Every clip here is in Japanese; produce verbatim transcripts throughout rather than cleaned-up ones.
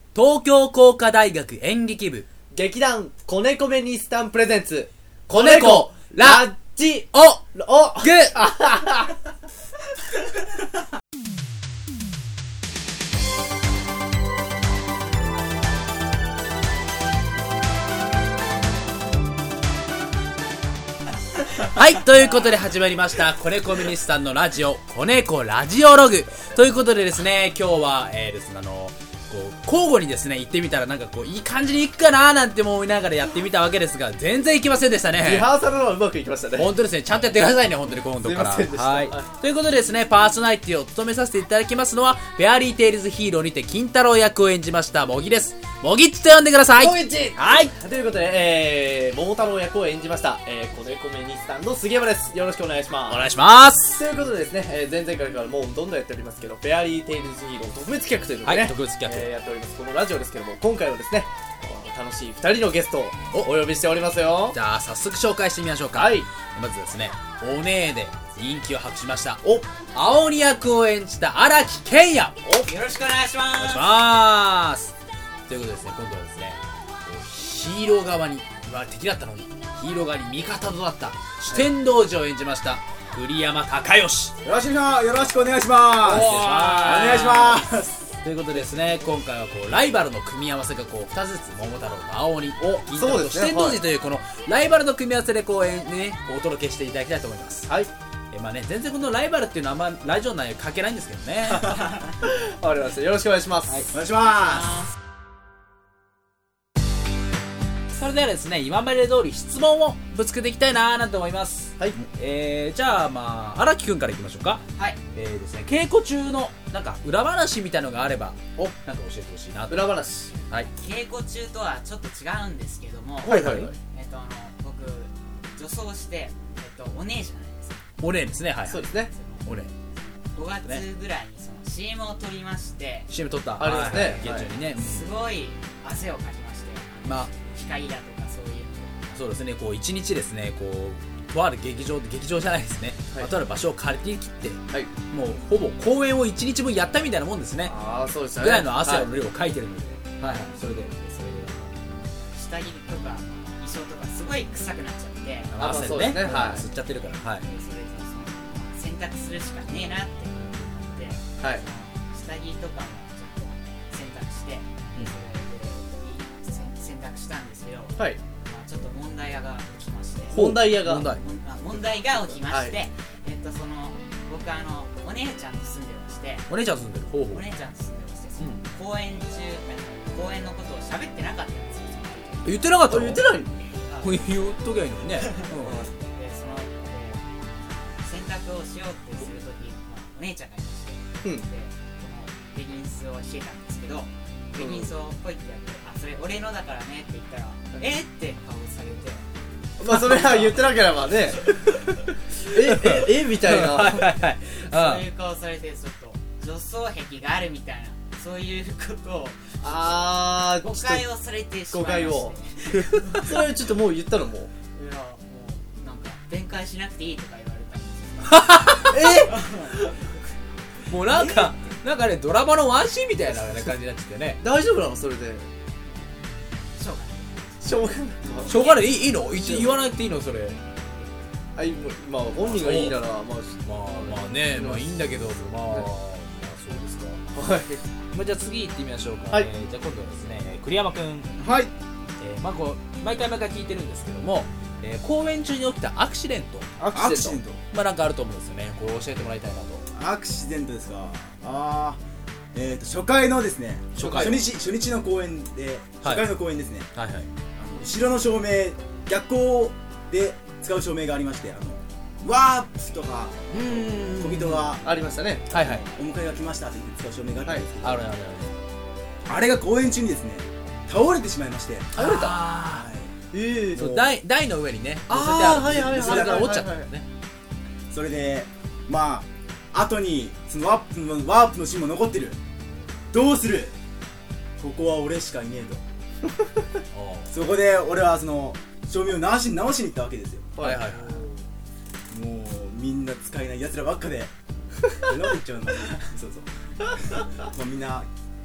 東京工科大学演劇部劇団コネコメニスタンプレゼンツコネコラッジオおグはい、ということで始まりましたコネコミニスタンのラジオコネコラジオログということでですね、今日は、えー、ですねあのこう交互にですね行ってみたらなんかこういい感じにいくかなーなんて思いながらやってみたわけですが全然いきませんでしたね。 リハーサルはうまくいきましたね。 本当ですね、ちゃんとやってくださいね、本当に今度から。 すいませんでした。 はい。ということでですね、パーソナリティを務めさせていただきますのはフェアリーテイルズヒーローにて金太郎役を演じました茂木です。茂木っちと呼んでください。 もぎっちはい。 ということで、えー、桃太郎役を演じました、えー、コネコメニスタンの杉山です。よろしくお願いします。 お願いします。 ということでですね、えー、前々回からもうどんどんやっておりますけど、フェアリーテイルズヒーロー特別企画ということでね、 はい、特別企画、 えー、やっております。このラジオですけども、今回はですね、楽しいふたりのゲストをお呼びしておりますよ。 じゃあ早速紹介してみましょうか。 はい。 まずですね、お姉で人気を博しましたお青鬼役を演じた荒木健也、 およろしくお願いします。 お願いしますということでですね、今度はですねヒーロー側に今敵だったのにヒーロー側に味方となった四天王寺を演じました栗山孝義、 よろしくよろしくお願いします。 お願いしますということでですね、今回はこうライバルの組み合わせがこうふたつずつ桃太郎と青鬼、 お銀太郎と四天王寺というこのライバルの組み合わせでこう、えーね、お届けしていただきたいと思います。 はい。 えまあね、全然このライバルっていうのはあんまラジオの内容関係ないんですけどねわかりました。よろしくお願いします。 はい、 お願いします。 それではですね、今まで通り質問をぶつけていきたいなーなんて思います。 はい。 えー、じゃあまあ荒木くんからいきましょうか。 はい。 えーですね、稽古中のなんか裏話みたいのがあればおなんか教えてほしいなと。 裏話。 はい。 稽古中とはちょっと違うんですけども、 はいはいはい。 えっとあの僕女装してえっとお姉じゃないですか。 おねですね、はい、はい。 そうですね。 おね。 ごがつぐらいにその シーエム を撮りまして、 シーエム 撮ったあれですねはいはい、現中にね、 すごい汗をかきまして、 まあ光だとかそういうの。 そうですね、こう一日ですね、こうとある劇場劇場じゃないですね、 はい、 まあ、とある場所を借り切って、 はい、 もうほぼ公演を一日分やったみたいなもんですね。 ああそうですね。 ぐらいの汗の量をかいてるので、はい、はいはい、それでそれで下着とか衣装とかすごい臭くなっちゃって、 あ汗でね、 そうですね、はい、 吸っちゃってるから、はい、 それでその洗濯するしかねえなって思って、 はい、 下着とかもちょっと洗濯して、うん、それで洗濯したんですけど、 はい、 まあ、ちょっと問題が起きまして、 問題屋が問題問題が起きまして、はい、えっとその僕あのお姉ちゃんと住んでまして、 お姉ちゃん住んでる、ほうほう、 お姉ちゃんと住んでまして、その公演中、うん、公演のことを喋ってなかったんですよ。 言ってなかったの？ 言ってないの？ 言っときゃいいのにね。 でその、えー、洗濯をしようってするとき、まあ、お姉ちゃんがいまして、うん、でこのレギンスをしてたんですけど、レギンスをポイってやって、あそれ俺のだからねって言ったら、えーって顔されて。 まあそれは言ってなければねえええみたいなはいはいはい、 そういう顔されて、ちょっと女装癖があるみたいなそういうことをあ誤解をされてしまいまして、 誤解をそれはちょっともう言ったのもういやもうなんか弁解しなくていいとか言われたんですよえもうなんかなんかねドラマのワンシーンみたいな感じになっちゃってね大丈夫なのそれでしょうがないしょうがないしょうがない、いいの言わなくていいのそれ。 あいまあ本人がいいならまあまあまあね、まあいいんだけど、まあ、まあそうですか。はい。まあじゃあ次行ってみましょうか。はい。えー、じゃあ今度はですね、栗山くん。 はい。 えー、まあこう毎回毎回聞いてるんですけども、えー、公演中に起きたアクシデント。 アクシデント。 まあなんかあると思うんですよね。こう教えてもらいたいなと。 アクシデントですか。ああ。えーと初回のですね。初回。初日初日の公演で初回の公演ですね。 はいはい。 後ろの照明、逆光で使う照明がありまして、あのワープとか小人がありましたね。 はいはい。お迎えが来ましたって言って使う照明があったんですけど、 あるあるある。 あれが公演中にですね、倒れてしまいまして。 倒れた。はい。 ええ。 そう台台の上にね。 ああはいはいはい。 それから落ちちゃったんだよね。 それでまあ後にそのワープのワープのシーンも残ってる。どうする？ここは俺しかいねえと。そこで俺はその照明を直し直しに行ったわけですよ。 はいはいはい。 もうみんな使えない奴らばっかで何言っちゃうんだろう。そうそうまあみんな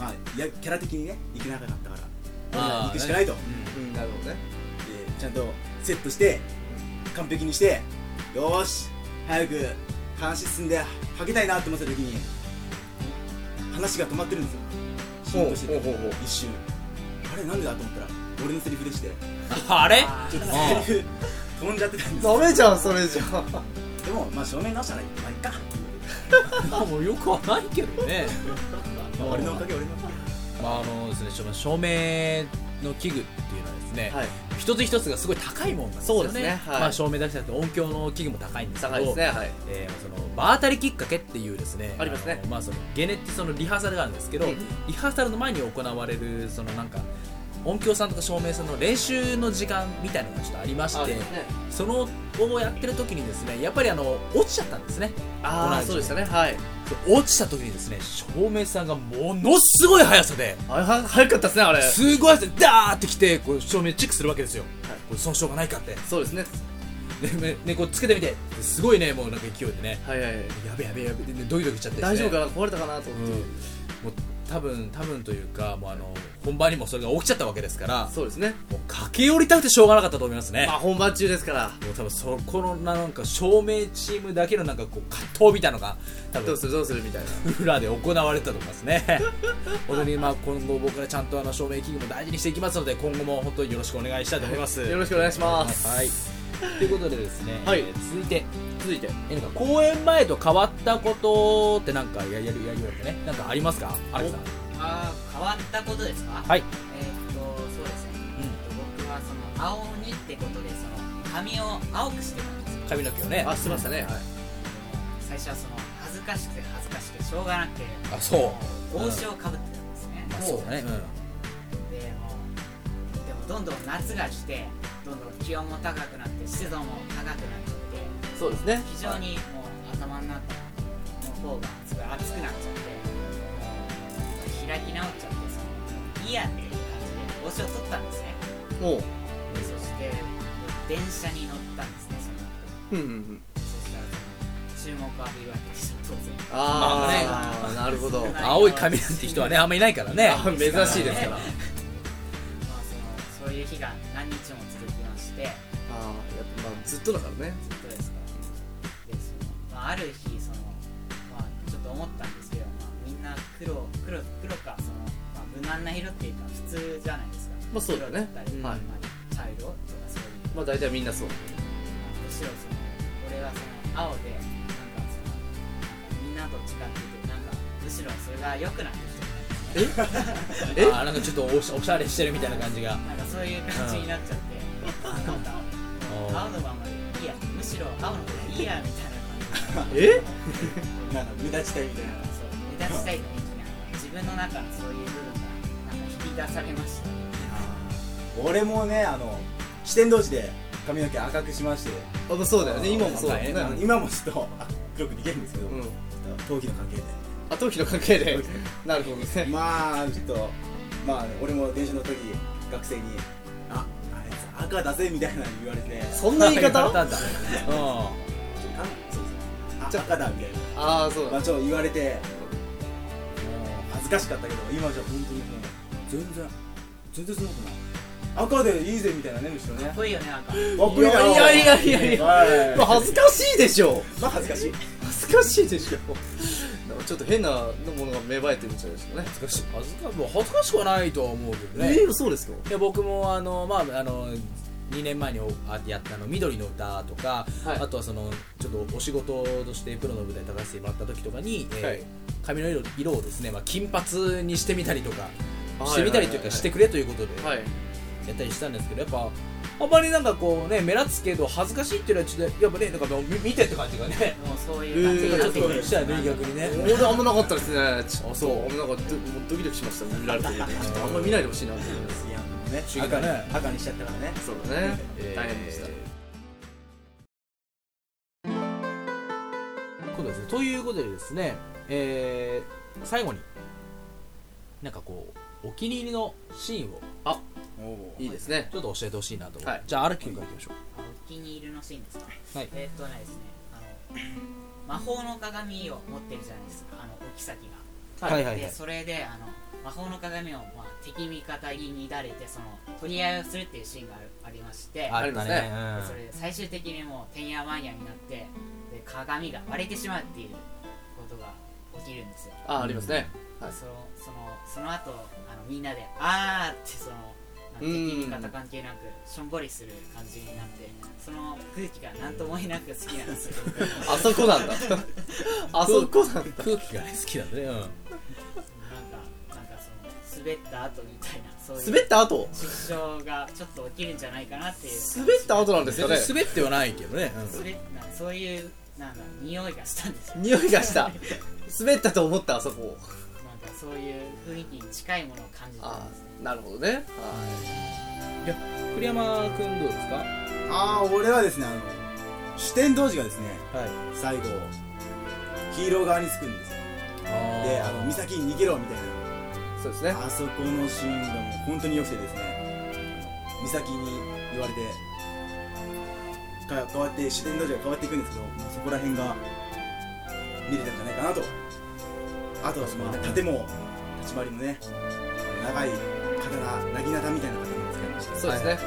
まあいやキャラ的にねいけなかったからあー行くしかないと、 うん、なるほどね。 でちゃんとセットして完璧にしてよーし早く話進んではけたいなって思った時に話が止まってるんですよ。シーンとしててほうほうほうほう一瞬あれなんでだと思ったら俺のセリフでしてあれちょっとセリフ飛んじゃってたんですよ。 ダメじゃんそれじゃん。 でもまあ正面直したらまあいっかもうよくはないけどね俺のおかげ俺のおかまああのですね、照明の器具っていうのはですね、 はい。 一つ一つがすごい高いもんなんですよね。 そうですねはいまあ照明だけじゃなくて音響の器具も高いんですけど、 高いですね。はい。 えーその場当たりきっかけっていうですね、 ありますねのまあそのゲネってそのリハーサルがあるんですけど、 うんリハーサルの前に行われるそのなんか音響さんとか照明さんの練習の時間みたいなのがちょっとありまして、 ありますね。 そのをやってる時にですね、やっぱりあの落ちちゃったんですね。 ああ、そうでしたね。はい。 落ちた時にですね、照明さんがものすごい速さであれは早かったですねあれ。 すごい速さでダーってきてこう照明チェックするわけですよ、 はいこれ損傷がないかってそうですね。 で、ね、こうつけてみてすごいね、もうなんか勢いでね、 はいはいはい。 やべやべやべで、ね、ドキドキしちゃってですね、 大丈夫かな、壊れたかなと思って。 うん、もう多分多分というかもうあの本番にもそれが起きちゃったわけですから、 そうですね。 もう駆け寄りたくてしょうがなかったと思いますね。 まあ本番中ですから。 もう多分そこのなんか照明チームだけのなんかこう葛藤みたいなのが多分どうするどうするみたいな。 裏で行われてたと思いますね。本当にまあ今後僕らちゃんとあの照明器具も大事にしていきますので、今後も本当によろしくお願いしたいと思います。 よろしくお願いします。 はい。ということでですね、 はいえー続いて続いて。 えなんか公演前と変わったことってなんかややるやるやるね、なんかありますか、アレクさん。 あー変わったことですか？ はい。 えーっとそうですね、えーっと僕はその青鬼ってことでその髪を青くしてたんですよ。 髪の毛をね。 あ、してましたね。はい。 最初はその恥ずかしくて恥ずかしくてしょうがなくてあ、そう。 帽子をかぶってたんですね。 まあそうだね。うん。 でもうでもどんどん夏が来てどんどん気温も高くなって湿度も高くなっちゃってそうですね。 非常にもう頭の中の方がすごい熱くなっちゃってもう開き直っちゃってそのいいやっていう感じで帽子を取ったんですね。 もう。 そして電車に乗ったんですねその後。 うんうんうん。 そしたらその注目を浴びるわけですよ当然。 ああ、なるほど。 青い髪なんて人はねあんまりいないからね。 あ、珍しいですから。 まあそのそういう日が何日も続きましてああ、やっぱまあずっとだからね。 ずっとですからでその、まあ、ある日その、まあ、ちょっと思ったんですけど、まあ、みんな黒黒黒かその、まあ、無難な色っていうか普通じゃないですか。 まあそうだね黒だったり、 うんまあ、茶色とかそういう、 まあ大体みんなそう。 まあむしろその俺はその青でなんかそのなんかみんなと違っててなんかむしろそれが良くなってきてたんですね。 えあーなんかちょっとおし、おしゃれしてるみたいな感じが。 なんかそういう感じになっちゃって、あなんか青のままでいいや、むしろ青の方がいいやみたいな感じでえなんか目立ちたいみたいな。 そう目立ちたい雰囲気が自分の中のそういう部分がなんか引き出されましたね。 俺もねあの視点同士で髪の毛赤くしまして、 あ、まあそうだよね。今もそうだよね。 あの今もちょっとあ黒くできるんですけど、 うん。 頭皮の関係であ、頭皮の関係で。なるほどね。 まあちょっとまあ俺も電車の時学生にああいつ赤出せみたいなの言われてそんな言い方？ あったんだ。うん。 あそうですあ赤だみたいなああ、そうだ。 まあちょっと言われて恥ずかしかったけど今じゃ本当にもう全然全然そんなことない赤でいいぜみたいなねむしろねかっこいいよねなんか。 かっこいいな。 いやいやいやいやいやはいまあ恥ずかしいでしょ。 まあ恥ずかしい恥ずかしいでしょ。なんかちょっと変なものが芽生えてるんじゃないですかね。 恥ずかしい。恥ずかもう恥ずかしくはないとは思うけどね。 えー、そうですか。 いや僕もあのまああのにねんまえにあやったあの緑の歌とか、 はいあとはそのちょっとお仕事としてプロの舞台に立たせてもらった時とかに、えーはい髪の色色をですね、まあ、金髪にしてみたりとかはいしてみたりというかしてくれということではい。 やったりしたんですけど、やっぱあんまりなんかこうね目立つけど恥ずかしいっていうのはちょっとやっぱねなんかもう見見てって感じがねもうそういう感じになってくる。 ちょっとしたらね逆にね。 俺あんまなかったですね。ちょっとそうあんまなんかドもうドキドキしました。見られてる。ちょっとあんま見ないでほしいなって思います。 いやね不思議だね赤に赤にしちゃったからねそうだね。 えー大変でした。 そうですね。ということでですね、えー、最後になんかこうお気に入りのシーンをいいですね。 ちょっと教えてほしいなと思う、 はいじゃあ荒木君からいきましょあお気に入りのシーンですか？ はいえーっとねですねあの魔法の鏡を持ってるじゃないですかあのお妃が。 はいはいはいでそれであの魔法の鏡を、まあ、敵味方に乱れてその取り合いをするっていうシーンがあるありましてあったねでそれで最終的にもうてんやわんやになってで鏡が割れてしまうっていうことが起きるんですよ。 あありますね、 うん、そのそのその後あのみんなであーってその敵味方関係なくしょんぼりする感じになってその空気が何とも言えなく好きなんですよあそこなんだあそこなんだ空気がね好きなんだね、うん、 なんか、なんかその滑った後みたいなそういう滑った後失笑がちょっと起きるんじゃないかなっていう滑った後なんですかね。 別に滑ってはないけどね、うん、 滑なんかそういうなんか匂いがしたんですよ匂いがした滑ったと思ったあそこなんかそういう雰囲気に近いものを感じたんですね。 なるほどね。はいいや栗山くんどうですか？ ああ俺はですねあの主天童子がですねはい最後ヒーロー側につくんですよ。であの岬に逃げろみたいなそうですね。 あそこのシーンがもう本当に良くてですね岬に言われてか変わって主天童子が変わっていくんですけどもうそこら辺が見れたんじゃないかなと。あとはその盾も立ち回りもね長い刀なぎなたみたいな刀も使いました。 そうですね。はい。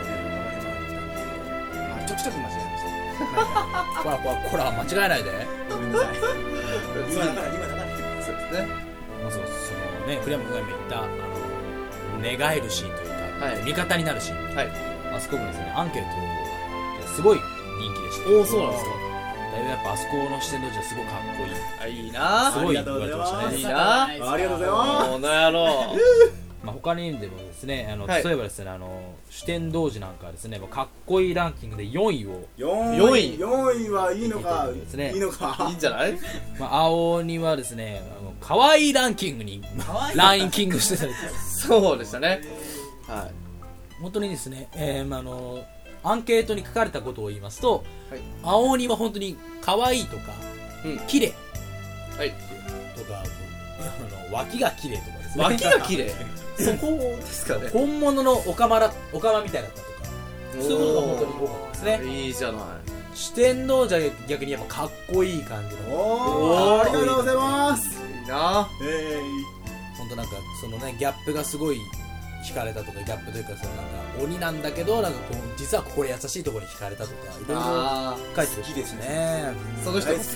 まあちょくちょく間違えました。 こらこらこら間違えないで。 ごめんなさい。今だから今だから。 そうですね。 まあそうそのね栗山君が今言ったあの寝返るシーンというか、 はい味方になるシーン、 はい。 あそこもですねアンケートですごい人気でした。 おおそうなんですか。 だいぶやっぱあそこの視点のじゃすごいかっこいい。 あいいな。 すごい言われてましたね。 いいな。 ありがとうございます。 この野郎。 まあ他にでもですねあの、 はい、 例えばですねあの主天童子なんかはですねもうかっこいいランキングでよんいをよんいよんいはいいのかですねいいのかいいんじゃない？ まあ青鬼はですねあの可愛いランキングにランキングしてたりそうでしたね。はい。 本当にですね、えーまあ、あのアンケートに書かれたことを言いますと、 はい、 青鬼は本当に可愛いとか、うん、綺麗はいとかあの脇が綺麗とかですね。 脇が綺麗そこですかね。 本物のオカマらオカマみたいだったとかそういうことが本当に多かったですね。 いいじゃない。 四天王じゃ逆にやっぱかっこいい感じのおーありがとうございます。 いいな。 えー、本当なんかそのねギャップがすごい惹かれたとかギャップというかそのなんか鬼なんだけどなんかこう実は心優しいところに惹かれたとかいろいろ書いてる。 好きですね。 その人好き。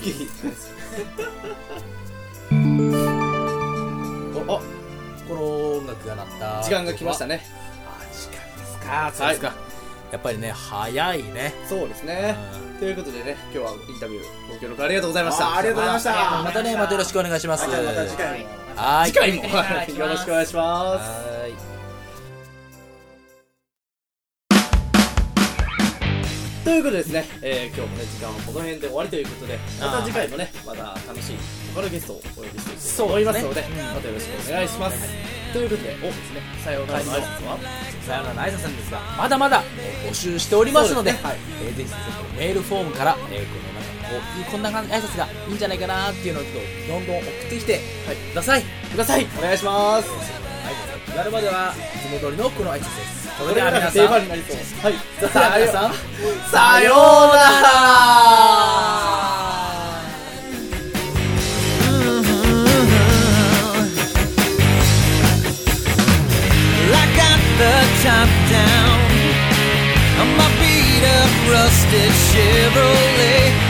おあこの音楽が鳴った時間が来ましたね。 あ時間ですか。そうですか、はい、やっぱりね早いね。 そうですね、うん、ということでね今日はインタビューご協力ありがとうございました。 ありがとうございました。 またねまたよろしくお願いします。 また次回もはい次回もよろしくお願いします。 はいということでですね、えー、今日もね時間はこの辺で終わりということでまた次回もねまた楽しい他のゲストをお呼びしていきたいと思いますので、ね、またよろしくお願いします、はい、ということでおですねさようならの挨拶はさようならの挨拶なんですがまだまだ募集しておりますので、 ねはいえー、ぜひぜひメールフォームから、えー、このなんかこうこんな感じ挨拶がいいんじゃないかなっていうのをちょっとどんどん送ってきて、はい、くださいくださいお願いします。 挨拶が決まるまではいつも通りのこの挨拶です。それでは皆さん定番になりそう。はい。 それでは皆さんさようなら。 I got the top down on my beat up rusted Chevrolet.